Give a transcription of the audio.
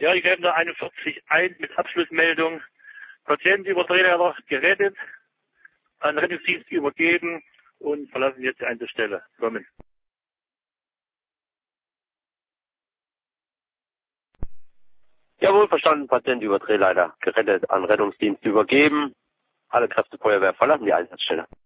Ja, ich gebe da 41 ein mit Abschlussmeldung. Patientenübertreter gerettet, an Rettungsdienst übergeben und verlassen jetzt die Einsatzstelle. Kommen. Jawohl, verstanden, Patient über Drehleiter gerettet, an Rettungsdienst übergeben. Alle Kräfte Feuerwehr verlassen die Einsatzstelle.